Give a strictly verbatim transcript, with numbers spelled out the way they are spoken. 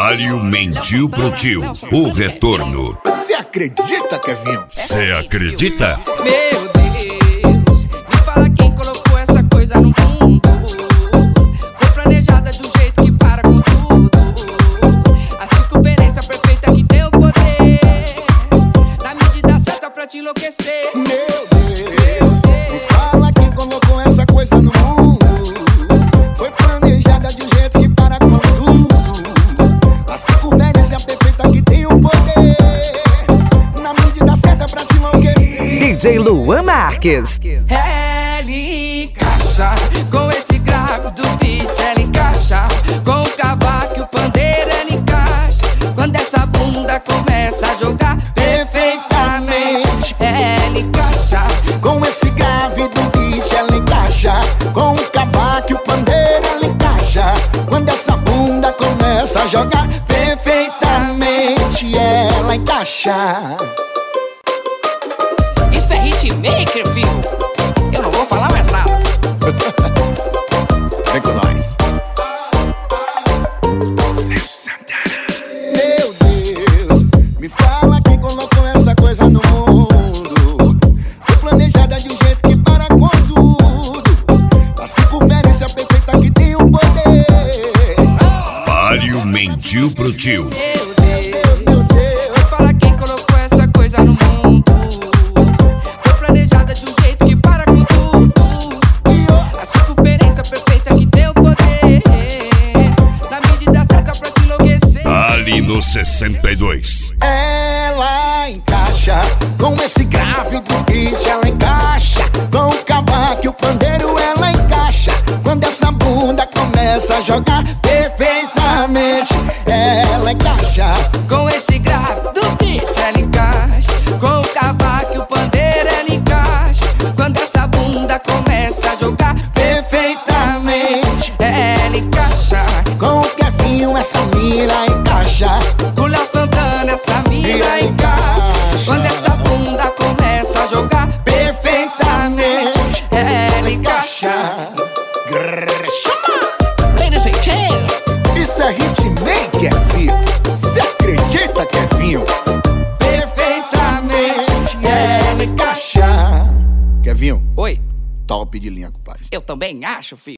Mário mentiu pro tio. O retorno. Você acredita, Kevinho? Você acredita? Meu Deus, me fala quem colocou essa coisa no mundo. Foi planejada de um jeito que para com tudo. A circunferência perfeita que tem o poder, na medida certa pra te enlouquecer. Meu Deus, me fala quem colocou essa coisa no mundo. Foi planejada de um jeito que para com tudo. A circunferência perfeita que tem o poder, na medida certa pra te enlouquecer. D J Luan Marques. Ela encaixa com esse grave do beat, ela encaixa com o cavaco e o pandeiro, ela encaixa quando essa bunda começa a jogar perfeitamente. Ela encaixa Com esse grave do beat ela encaixa, com o cavaco e o pandeiro ela encaixa, quando essa bunda começa a jogar perfeitamente, ela encaixa. Isso é hitmaker, filho. Eu não vou falar mais nada. Vem com nós. Meu Deus, me fala quem colocou essa coisa no mundo. Foi planejada de um jeito que para com tudo. A circunferência perfeita que tem o poder. Mário mentiu pro tio. Meu Deus, meu Deus, fala quem colocou essa coisa no mundo. Foi planejada de um jeito que para com tudo. A circunferência perfeita que tem o poder, na medida certa pra te enlouquecer. Ali no sessenta e dois. Ela encaixa com esse grave do beat, ela encaixa com o cavaco e o pandeiro, ela encaixa quando essa bunda começa a jogar perfeitamente. Ela encaixa Com esse grave do beat, ela encaixa com o cavaco e o pandeiro, ela encaixa quando essa bunda começa a jogar perfeitamente. Ela encaixa com o Kevinho, essa mira encaixa. com o Léo Santana, essa mina encaixa quando essa bunda começa a jogar perfeitamente. Ela encaixa. Grrr, chama! Ladies and gentlemen, Isso é hitmaker, filho. Você acredita, Kevinho? perfeitamente. Ela encaixa. Kevinho, Oi, top de linha, compadre. eu também acho, filho.